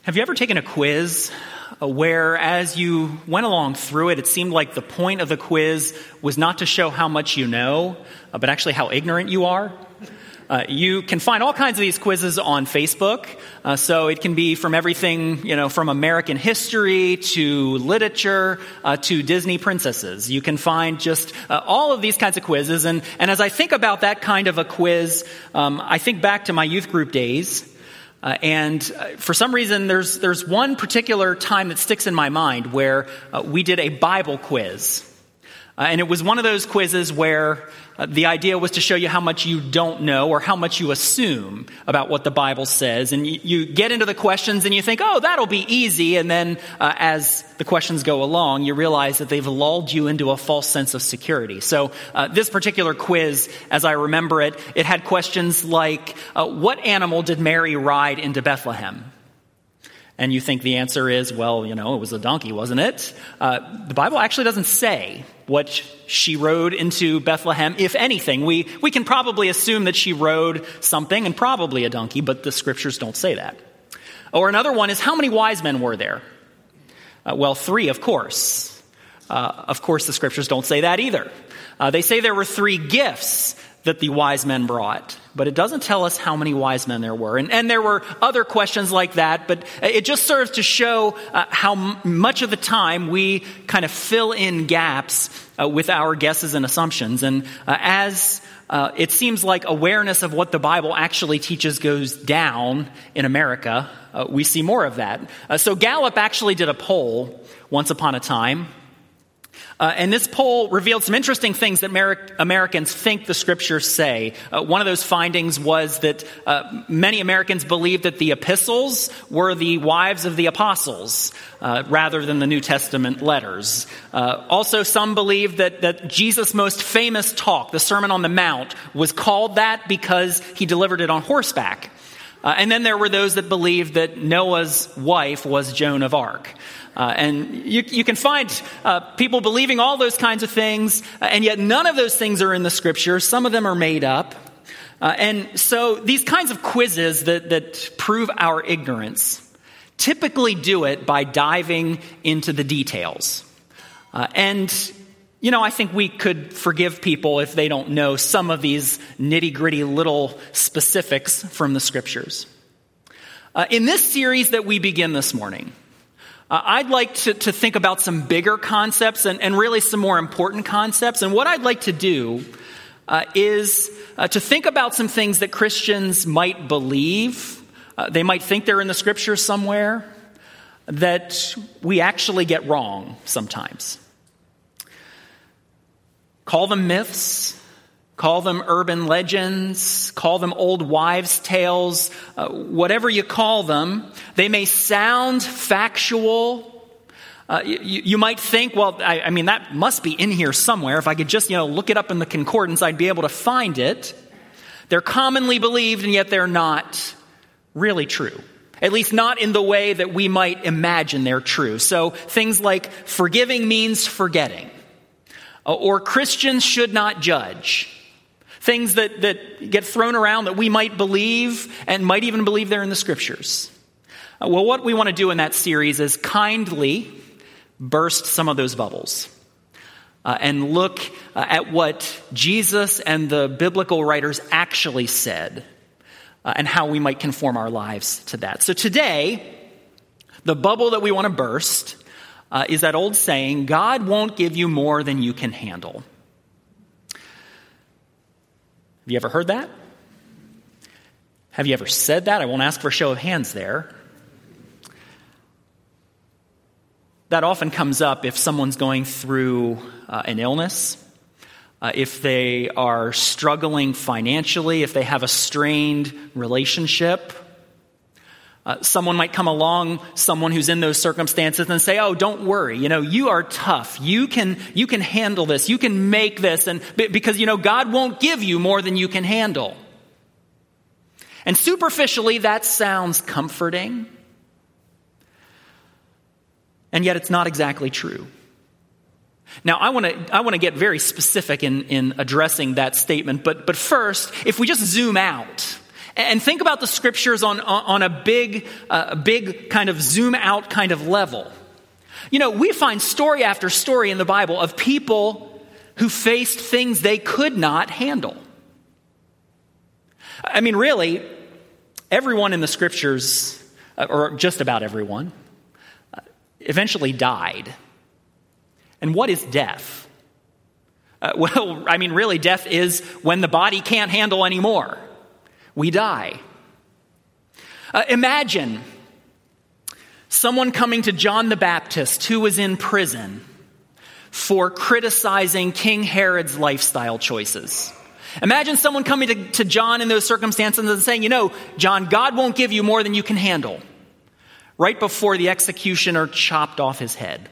Have you ever taken a quiz where as you went along through it, it seemed like the point of the quiz was not to show how much you know, but actually how ignorant you are? You can find all kinds of these quizzes on Facebook. So it can be from everything, from American history to literature to Disney princesses. You can find just all of these kinds of quizzes. And as I think about that kind of a quiz, I think back to my youth group days. And for some reason, there's one particular time that sticks in my mind where we did a Bible quiz. And it was one of those quizzes where the idea was to show you how much you don't know or how much you assume about what the Bible says. And you get into the questions and you think, oh, that'll be easy. And then as the questions go along, you realize that they've lulled you into a false sense of security. So this particular quiz, as I remember it, it had questions like, what animal did Mary ride into Bethlehem? And you think the answer is, well, it was a donkey, wasn't it? The Bible actually doesn't say what she rode into Bethlehem. If anything, we can probably assume that she rode something and probably a donkey, but the scriptures don't say that. Or another one is, how many wise men were there? Well, 3, of course. Of course, the scriptures don't say that either. They say there were 3 gifts that the wise men brought, but it doesn't tell us how many wise men there were. And there were other questions like that, but it just serves to show how much of the time we kind of fill in gaps with our guesses and assumptions. And as it seems like awareness of what the Bible actually teaches goes down in America, we see more of that. So Gallup actually did a poll once upon a time. And this poll revealed some interesting things that Americans think the scriptures say. One of those findings was that many Americans believe that the epistles were the wives of the apostles rather than the New Testament letters. Also, some believe that Jesus' most famous talk, the Sermon on the Mount, was called that because he delivered it on horseback. And then there were those that believed that Noah's wife was Joan of Arc. And you can find people believing all those kinds of things, and yet none of those things are in the scriptures. Some of them are made up. And so these kinds of quizzes that prove our ignorance typically do it by diving into the details. I think we could forgive people if they don't know some of these nitty-gritty little specifics from the scriptures. In this series that we begin this morning, I'd like to think about some bigger concepts and really some more important concepts. And what I'd like to do is to think about some things that Christians might believe. They might think they're in the scriptures somewhere that we actually get wrong sometimes. Call them myths, call them urban legends, call them old wives' tales, whatever you call them. They may sound factual. You might think, well, that must be in here somewhere. If I could just, look it up in the concordance, I'd be able to find it. They're commonly believed, and yet they're not really true. At least not in the way that we might imagine they're true. So things like forgiving means forgetting. Or Christians should not judge. Things that get thrown around that we might believe and might even believe they're in the scriptures. Well, what we want to do in that series is kindly burst some of those bubbles and look at what Jesus and the biblical writers actually said and how we might conform our lives to that. So today, the bubble that we want to burst is that old saying, God won't give you more than you can handle. Have you ever heard that? Have you ever said that? I won't ask for a show of hands there. That often comes up if someone's going through an illness, if they are struggling financially, if they have a strained relationship. Someone might come along, someone who's in those circumstances, and say, oh, don't worry. You are tough. You can handle this. You can make this. And because, God won't give you more than you can handle. And superficially, that sounds comforting. And yet it's not exactly true. Now, I want to get very specific in addressing that statement. But first, if we just zoom out And think about the scriptures on a big kind of zoom out kind of level. We find story after story in the Bible of people who faced things they could not handle. I mean, really, everyone in the scriptures, or just about everyone, eventually died. And what is death? Really, death is when the body can't handle anymore. We die. Imagine someone coming to John the Baptist, who was in prison for criticizing King Herod's lifestyle choices. Imagine someone coming to John in those circumstances and saying, John, God won't give you more than you can handle, right before the executioner chopped off his head.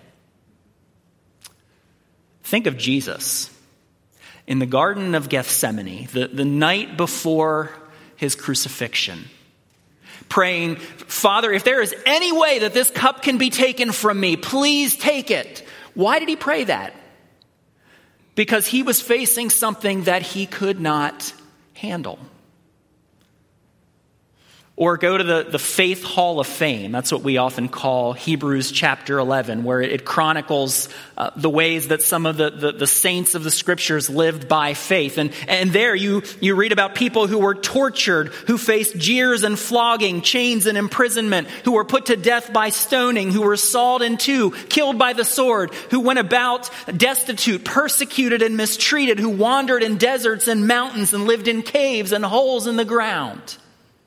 Think of Jesus in the Garden of Gethsemane, the night before his crucifixion, praying, Father, if there is any way that this cup can be taken from me, please take it. Why did he pray that? Because he was facing something that he could not handle. Or go to the Faith Hall of Fame. That's what we often call Hebrews chapter 11, where it chronicles the ways that some of the saints of the scriptures lived by faith. And there you read about people who were tortured, who faced jeers and flogging, chains and imprisonment, who were put to death by stoning, who were sawed in two, killed by the sword, who went about destitute, persecuted and mistreated, who wandered in deserts and mountains and lived in caves and holes in the ground.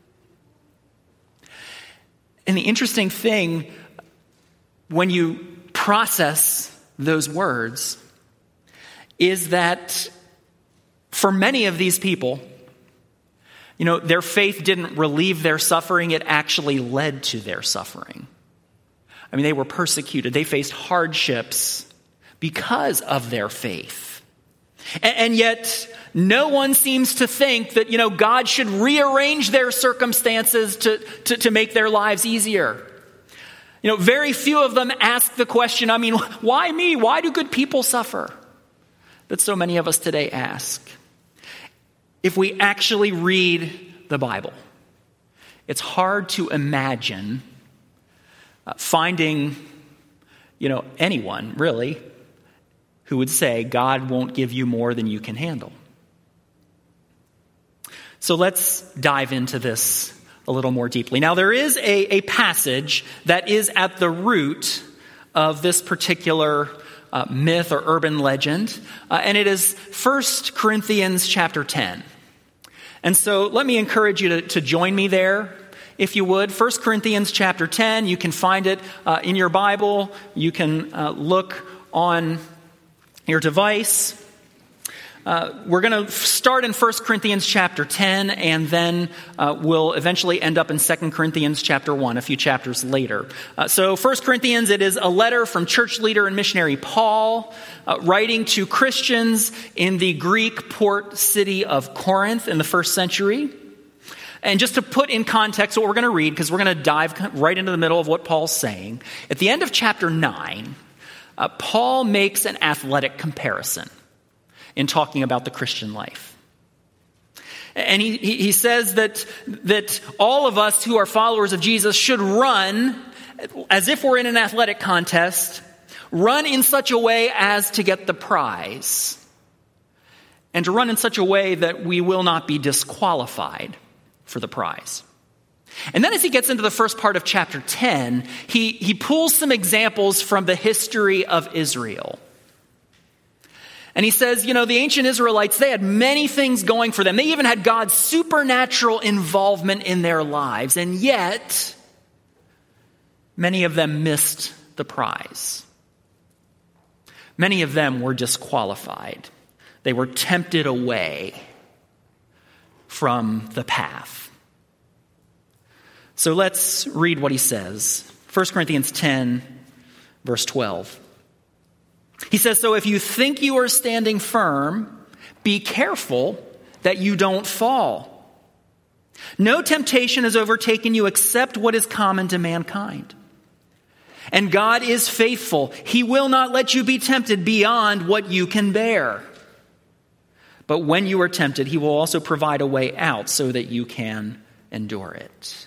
And the interesting thing, when you process those words, is that for many of these people, their faith didn't relieve their suffering, it actually led to their suffering. They were persecuted, they faced hardships because of their faith. And yet, no one seems to think that, God should rearrange their circumstances to make their lives easier. Very few of them ask the question, why me? Why do good people suffer? That so many of us today ask. If we actually read the Bible, it's hard to imagine finding, anyone really who would say, God won't give you more than you can handle. So let's dive into this a little more deeply. Now, there is a passage that is at the root of this particular myth or urban legend, and it is 1 Corinthians chapter 10. And so let me encourage you to join me there, if you would. 1 Corinthians chapter 10, you can find it in your Bible. You can look on your device. We're going to start in 1 Corinthians chapter 10, and then we'll eventually end up in 2 Corinthians chapter 1, a few chapters later. So 1 Corinthians, it is a letter from church leader and missionary Paul, writing to Christians in the Greek port city of Corinth in the first century. And just to put in context what we're going to read, because we're going to dive right into the middle of what Paul's saying. At the end of chapter 9, Paul makes an athletic comparison in talking about the Christian life. And he says that all of us who are followers of Jesus should run, as if we're in an athletic contest, run in such a way as to get the prize, and to run in such a way that we will not be disqualified for the prize. And then as he gets into the first part of chapter 10, he pulls some examples from the history of Israel. And he says, the ancient Israelites, they had many things going for them. They even had God's supernatural involvement in their lives. And yet, many of them missed the prize. Many of them were disqualified. They were tempted away from the path. So let's read what he says. 1 Corinthians 10, verse 12. He says, so if you think you are standing firm, be careful that you don't fall. No temptation has overtaken you except what is common to mankind. And God is faithful. He will not let you be tempted beyond what you can bear. But when you are tempted, he will also provide a way out so that you can endure it.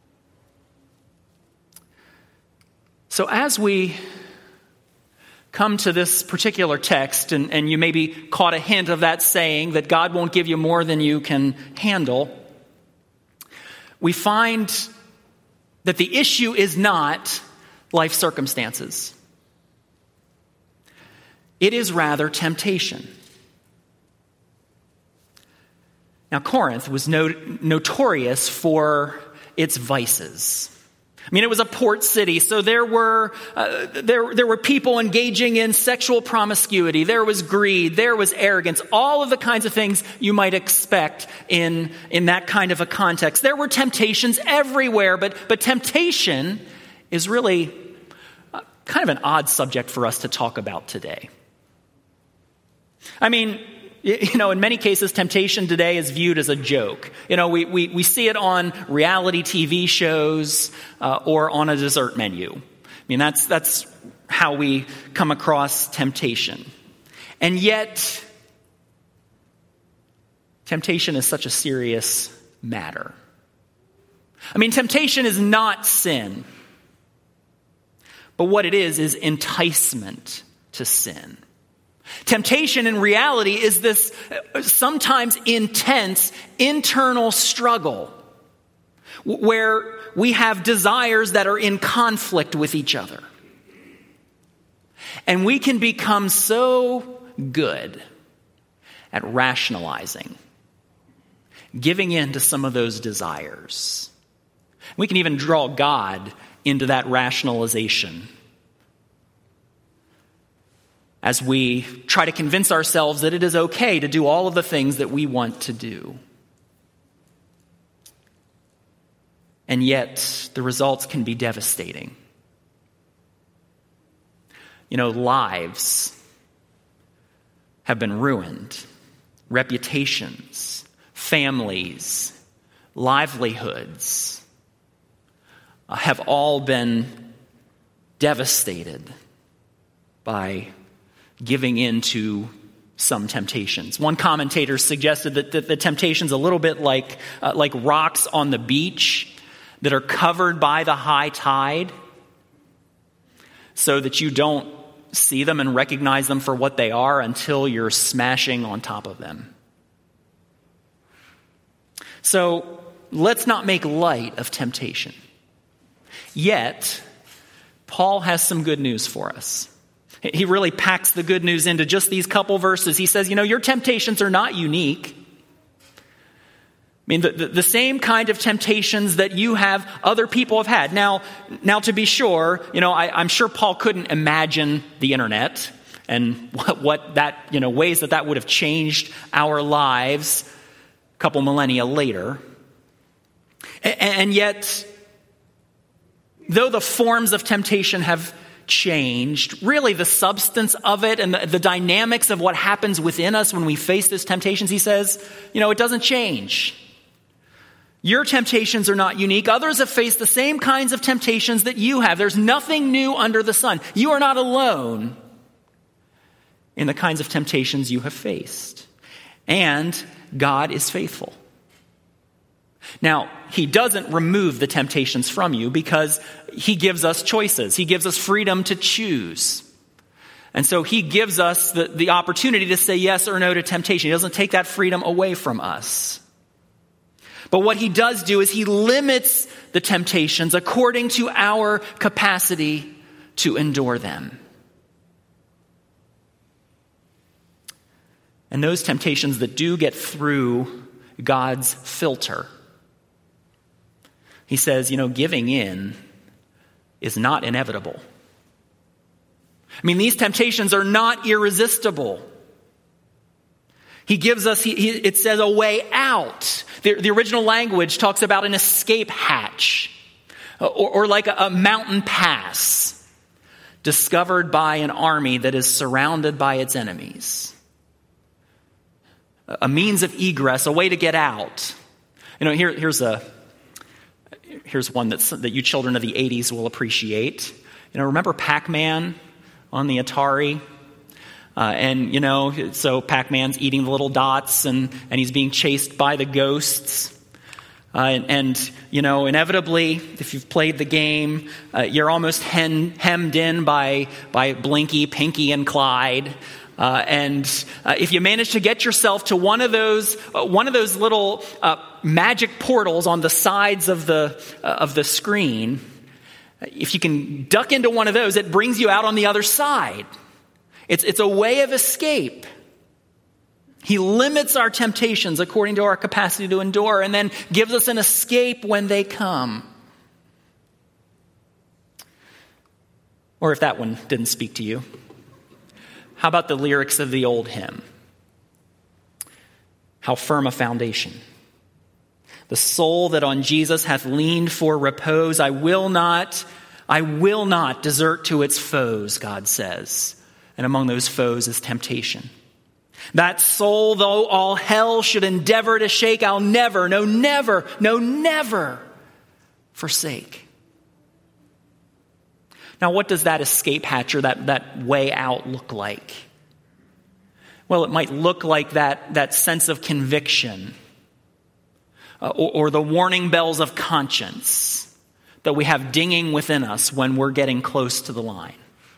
So as we come to this particular text, and you maybe caught a hint of that saying that God won't give you more than you can handle, we find that the issue is not life circumstances. It is rather temptation. Now, Corinth was notorious for its vices. I mean, it was a port city, so there were people engaging in sexual promiscuity. There was greed. There was arrogance. All of the kinds of things you might expect in that kind of a context. There were temptations everywhere, but temptation is really kind of an odd subject for us to talk about today. I mean, in many cases, temptation today is viewed as a joke. We see it on reality TV shows or on a dessert menu. I mean, that's how we come across temptation. And yet, temptation is such a serious matter. I mean, temptation is not sin. But what it is enticement to sin. Temptation in reality is this sometimes intense internal struggle where we have desires that are in conflict with each other. And we can become so good at rationalizing, giving in to some of those desires. We can even draw God into that rationalization as we try to convince ourselves that it is okay to do all of the things that we want to do. And yet, the results can be devastating. Lives have been ruined. Reputations, families, livelihoods have all been devastated by giving in to some temptations. One commentator suggested that the temptation's a little bit like rocks on the beach that are covered by the high tide so that you don't see them and recognize them for what they are until you're smashing on top of them. So let's not make light of temptation. Yet, Paul has some good news for us. He really packs the good news into just these couple verses. He says, your temptations are not unique. I mean, the same kind of temptations that you have, other people have had. Now to be sure, I'm sure Paul couldn't imagine the internet and what that, ways that would have changed our lives a couple millennia later. And yet, though the forms of temptation have changed, really the substance of it and the dynamics of what happens within us when we face these temptations, he says, it doesn't change. Your temptations are not unique. Others have faced the same kinds of temptations that you have. There's nothing new under the sun. You are not alone in the kinds of temptations you have faced. And God is faithful. Now, he doesn't remove the temptations from you because he gives us choices. He gives us freedom to choose. And so he gives us the opportunity to say yes or no to temptation. He doesn't take that freedom away from us. But what he does do is he limits the temptations according to our capacity to endure them. And those temptations that do get through God's filter, he says, giving in is not inevitable. I mean, these temptations are not irresistible. He gives us, it says, a way out. The original language talks about an escape hatch or like a mountain pass discovered by an army that is surrounded by its enemies. A means of egress, a way to get out. Here's one that you children of the 80s will appreciate. Remember Pac-Man on the Atari? So Pac-Man's eating the little dots and he's being chased by the ghosts. Inevitably, if you've played the game, you're almost hemmed in by Blinky, Pinky, and Clyde. If you manage to get yourself to one of those little magic portals on the sides of the screen, if you can duck into one of those, it brings you out on the other side. It's a way of escape. He limits our temptations according to our capacity to endure, and then gives us an escape when they come. Or if that one didn't speak to you, how about the lyrics of the old hymn? How firm a foundation. The soul that on Jesus hath leaned for repose, I will not desert to its foes, God says. And among those foes is temptation. That soul, though all hell should endeavor to shake, I'll never forsake. Now, what does that escape hatch or that way out look like? Well, it might look like that sense of conviction or the warning bells of conscience that we have dinging within us when we're getting close to the line.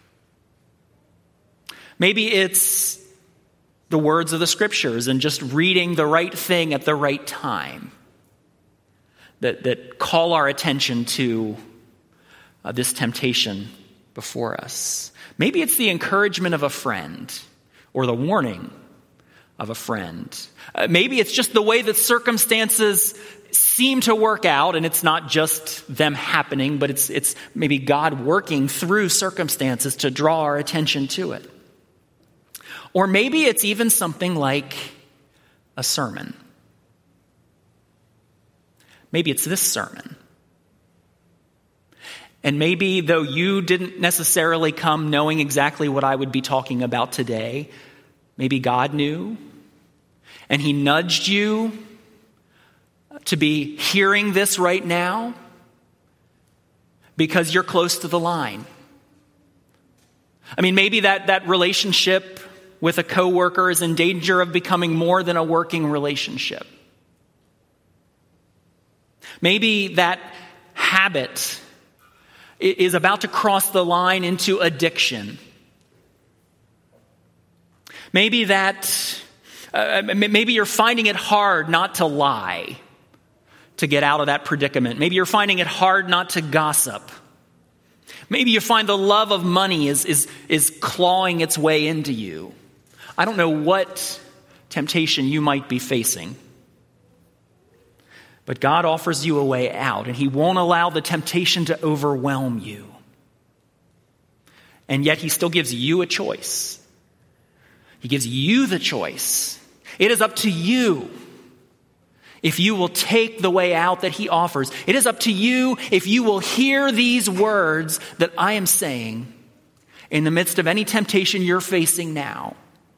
Maybe it's the words of the scriptures and just reading the right thing at the right time that call our attention to this temptation before us. Maybe it's the encouragement of a friend or the warning of a friend. Maybe it's just the way that circumstances seem to work out, and it's not just them happening, but it's maybe God working through circumstances to draw our attention to it. Or maybe it's even something like a sermon. Maybe it's this sermon. And maybe though you didn't necessarily come knowing exactly what I would be talking about today, maybe God knew, and he nudged you to be hearing this right now because you're close to the line. I mean, maybe that relationship with a coworker is in danger of becoming more than a working relationship. Maybe that habit is about to cross the line into addiction. Maybe maybe you're finding it hard not to lie to get out of that predicament. Maybe you're finding it hard not to gossip. Maybe you find the love of money is clawing its way into you. I don't know what temptation you might be facing, but God offers you a way out, and he won't allow the temptation to overwhelm you. And yet he still gives you a choice. He gives you the choice. It is up to you if you will take the way out that he offers. It is up to you if you will hear these words that I am saying in the midst of any temptation you're facing now.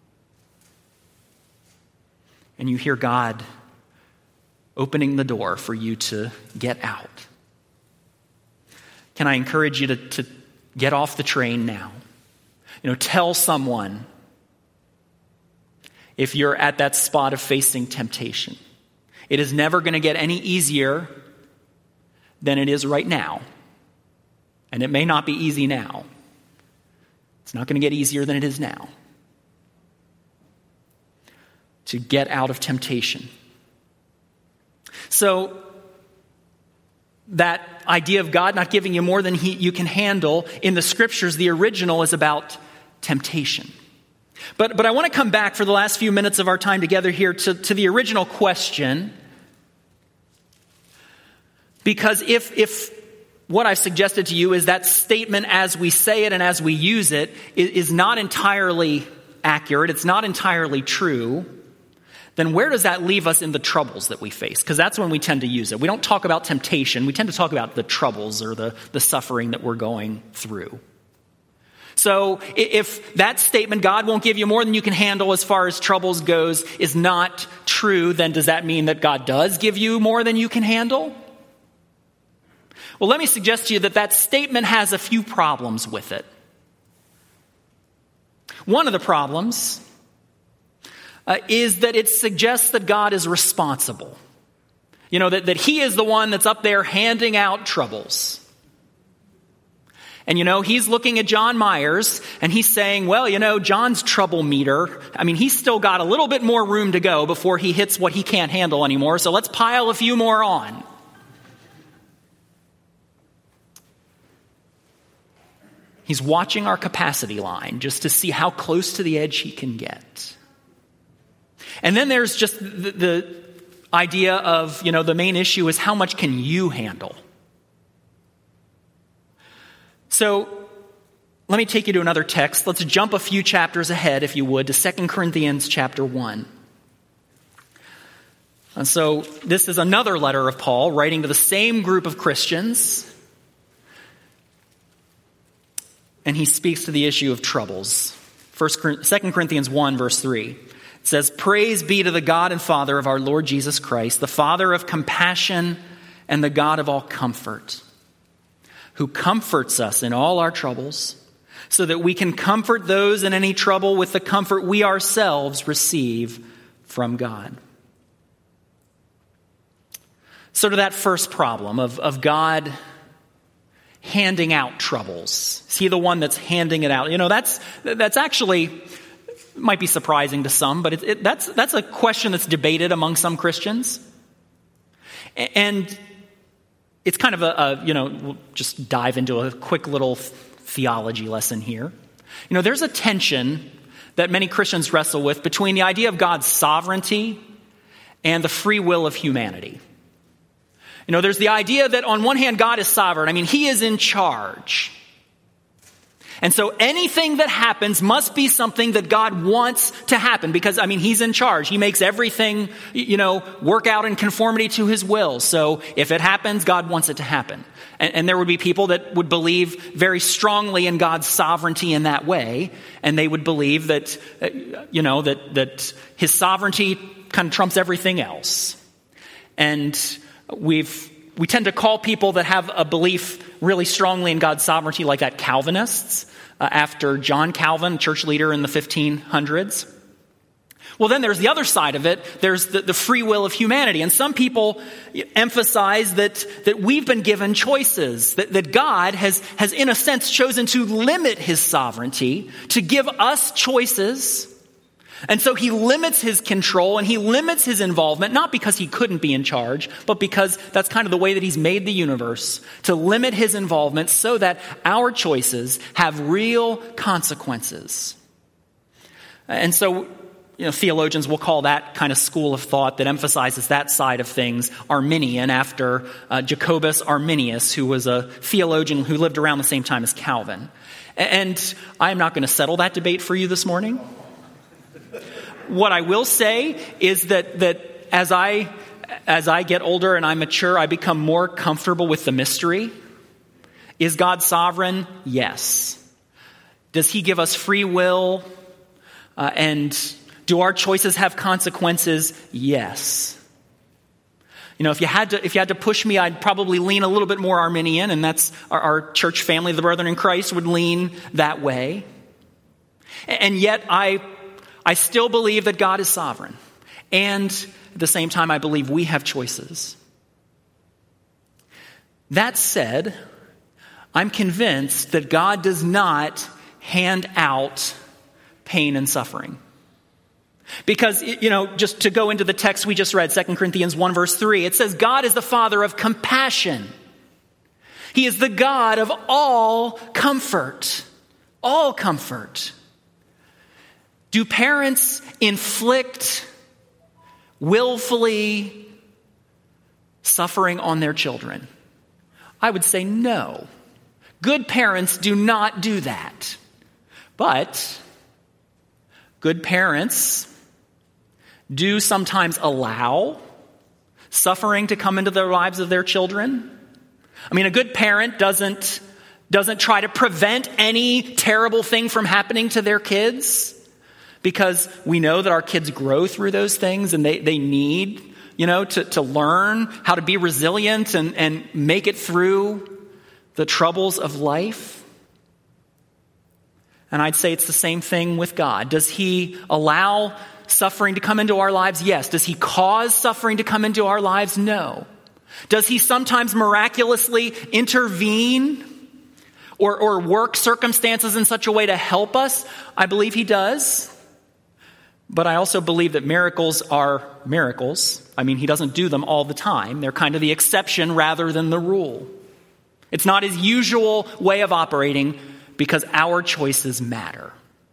And you hear God opening the door for you to get out. Can I encourage you to get off the train now? Tell someone if you're at that spot of facing temptation. It is never going to get any easier than it is right now. And it may not be easy now. It's not going to get easier than it is now. To get out of temptation. So, that idea of God not giving you more than you can handle, in the scriptures, the original is about temptation. But I want to come back for the last few minutes of our time together here to the original question. Because if what I've suggested to you is that statement as we say it and as we use it is not entirely accurate, it's not entirely true, then where does that leave us in the troubles that we face? Because that's when we tend to use it. We don't talk about temptation. We tend to talk about the troubles or the suffering that we're going through. So if that statement, God won't give you more than you can handle as far as troubles goes, is not true, then does that mean that God does give you more than you can handle? Well, let me suggest to you that statement has a few problems with it. One of the problems is that it suggests that God is responsible. that he is the one that's up there handing out troubles. And, he's looking at John Myers and he's saying, well, John's trouble meter, he's still got a little bit more room to go before he hits what he can't handle anymore. So let's pile a few more on. He's watching our capacity line just to see how close to the edge he can get. And then there's just the idea of, the main issue is how much can you handle? So let me take you to another text. Let's jump a few chapters ahead, if you would, to 2 Corinthians chapter 1. And so this is another letter of Paul writing to the same group of Christians. And he speaks to the issue of troubles. 2 Corinthians 1, verse 3. It says, "Praise be to the God and Father of our Lord Jesus Christ, the Father of compassion and the God of all comfort, who comforts us in all our troubles, so that we can comfort those in any trouble with the comfort we ourselves receive from God." So to that first problem of God handing out troubles. Is he the one that's handing it out? That's actually, might be surprising to some, but that's a question that's debated among some Christians. And it's kind of we'll just dive into a quick little theology lesson here. There's a tension that many Christians wrestle with between the idea of God's sovereignty and the free will of humanity. There's the idea that on one hand, God is sovereign. he is in charge. And so anything that happens must be something that God wants to happen because, he's in charge. He makes everything, work out in conformity to his will. So if it happens, God wants it to happen. And there would be people that would believe very strongly in God's sovereignty in that way. And they would believe that, that his sovereignty kind of trumps everything else. And we tend to call people that have a belief really strongly in God's sovereignty like that Calvinists, after John Calvin, church leader in the 1500s. Well, then there's the other side of it. There's the free will of humanity. And some people emphasize that we've been given choices, that God has in a sense chosen to limit his sovereignty, to give us choices. And so he limits his control and he limits his involvement, not because he couldn't be in charge, but because that's kind of the way that he's made the universe, to limit his involvement so that our choices have real consequences. And so, theologians will call that kind of school of thought that emphasizes that side of things Arminian, after Jacobus Arminius, who was a theologian who lived around the same time as Calvin. And I'm not going to settle that debate for you this morning. What I will say is that as I get older and I mature, I become more comfortable with the mystery. Is God sovereign? Yes. Does he give us free will? And do our choices have consequences? Yes. If you had to push me, I'd probably lean a little bit more Arminian, and that's our church family, the Brethren in Christ, would lean that way. And yet I still believe that God is sovereign. And at the same time, I believe we have choices. That said, I'm convinced that God does not hand out pain and suffering. Because, just to go into the text we just read, 2 Corinthians 1 verse 3, it says, God is the Father of compassion. He is the God of all comfort. All comfort. Do parents inflict willfully suffering on their children? I would say no. Good parents do not do that. But good parents do sometimes allow suffering to come into the lives of their children. A good parent doesn't try to prevent any terrible thing from happening to their kids. Because we know that our kids grow through those things and they need, to learn how to be resilient and make it through the troubles of life. And I'd say it's the same thing with God. Does he allow suffering to come into our lives? Yes. Does he cause suffering to come into our lives? No. Does he sometimes miraculously intervene or work circumstances in such a way to help us? I believe he does. But I also believe that miracles are miracles. I mean, he doesn't do them all the time. They're kind of the exception rather than the rule. It's not his usual way of operating because our choices matter.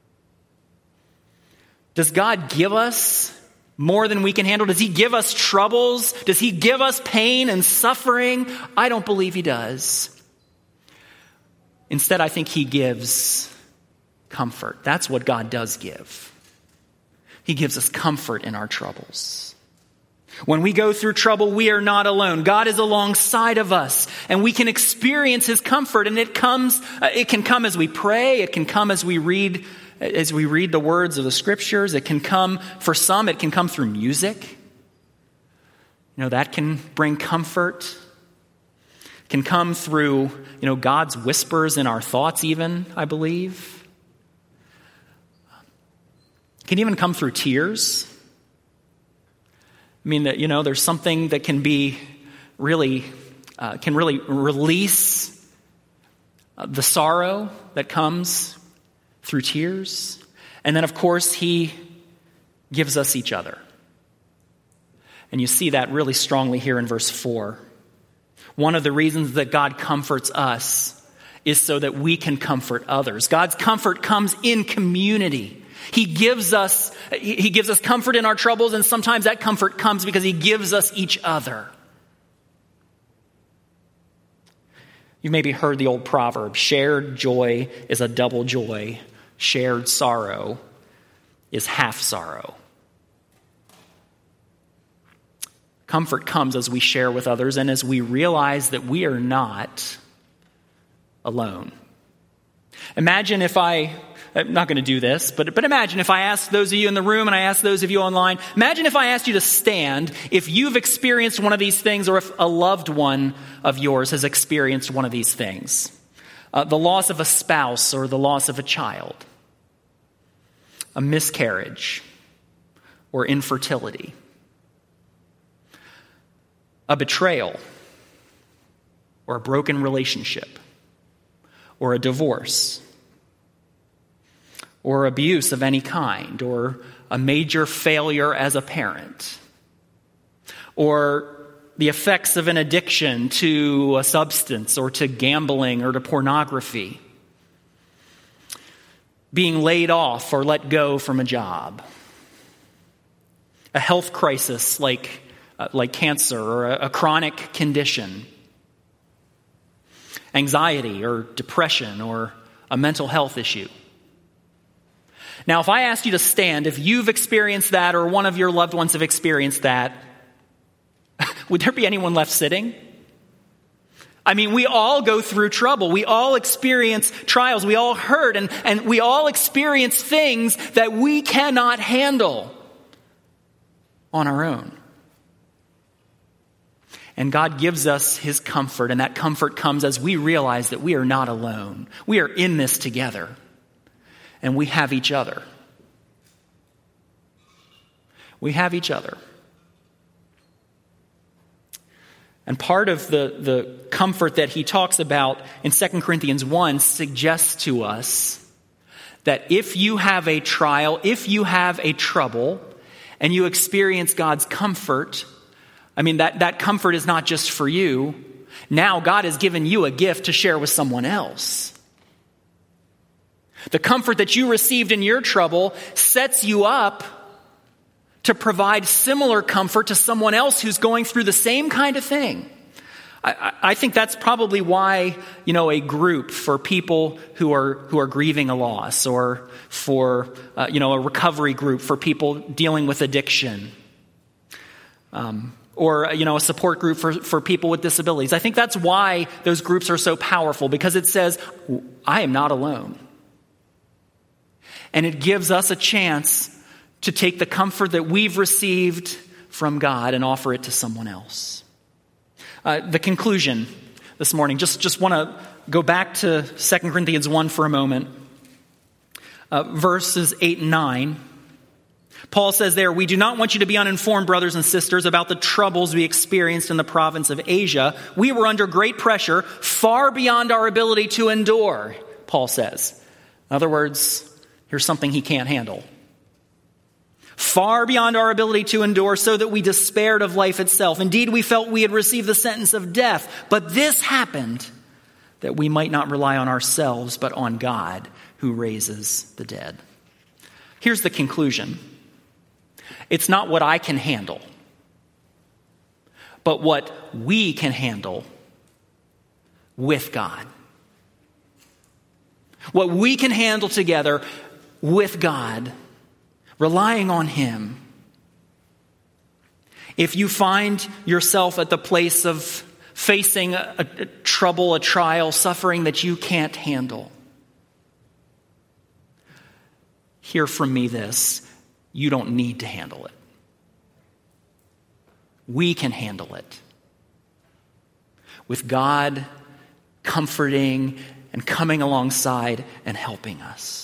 Does God give us more than we can handle? Does he give us troubles? Does he give us pain and suffering? I don't believe he does. Instead, I think he gives comfort. That's what God does give. He gives us comfort in our troubles. When we go through trouble, we are not alone. God is alongside of us, and we can experience his comfort. And it can come as we pray. It can come as we read the words of the scriptures. It can come, for some, it can come through music. That can bring comfort. It can come through, God's whispers in our thoughts even, I believe. It can even come through tears. I mean, there's something that can really release the sorrow that comes through tears. And then, of course, he gives us each other. And you see that really strongly here in verse 4. One of the reasons that God comforts us is so that we can comfort others. God's comfort comes in community. He gives us comfort in our troubles, and sometimes that comfort comes because he gives us each other. You've maybe heard the old proverb, shared joy is a double joy. Shared sorrow is half sorrow. Comfort comes as we share with others and as we realize that we are not alone. Imagine if I'm not going to do this, but imagine if I asked those of you in the room and I asked those of you online, imagine if I asked you to stand if you've experienced one of these things or if a loved one of yours has experienced one of these things. The loss of a spouse or the loss of a child, a miscarriage or infertility, a betrayal or a broken relationship or a divorce or abuse of any kind, or a major failure as a parent, or the effects of an addiction to a substance or to gambling or to pornography, being laid off or let go from a job, a health crisis like cancer or a chronic condition, anxiety or depression or a mental health issue. Now, if I asked you to stand, if you've experienced that or one of your loved ones have experienced that, would there be anyone left sitting? I mean, we all go through trouble. We all experience trials. We all hurt, and we all experience things that we cannot handle on our own. And God gives us his comfort, and that comfort comes as we realize that we are not alone. We are in this together. And we have each other. We have each other. And part of the comfort that he talks about in 2 Corinthians 1 suggests to us that if you have a trial, if you have a trouble, and you experience God's comfort, I mean, that comfort is not just for you. Now God has given you a gift to share with someone else. The comfort that you received in your trouble sets you up to provide similar comfort to someone else who's going through the same kind of thing. I think that's probably why, a group for people who are grieving a loss, or for, a recovery group for people dealing with addiction, or, a support group for people with disabilities. I think that's why those groups are so powerful, because it says, I am not alone. And it gives us a chance to take the comfort that we've received from God and offer it to someone else. The conclusion this morning, just want to go back to 2 Corinthians 1 for a moment. Verses 8 and 9. Paul says there, we do not want you to be uninformed, brothers and sisters, about the troubles we experienced in the province of Asia. We were under great pressure, far beyond our ability to endure, Paul says. In other words, here's something he can't handle. Far beyond our ability to endure, so that we despaired of life itself. Indeed, we felt we had received the sentence of death. But this happened that we might not rely on ourselves, but on God, who raises the dead. Here's the conclusion. It's not what I can handle, but what we can handle with God. What we can handle together with God, relying on Him. If you find yourself at the place of facing a trouble, a trial, suffering that you can't handle, hear from me this: you don't need to handle it. We can handle it. With God comforting and coming alongside and helping us.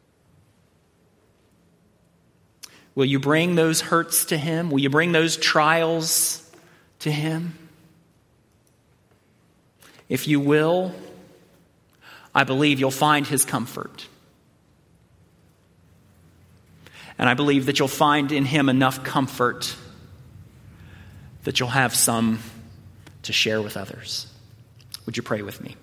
Will you bring those hurts to Him? Will you bring those trials to Him? If you will, I believe you'll find His comfort. And I believe that you'll find in Him enough comfort that you'll have some to share with others. Would you pray with me?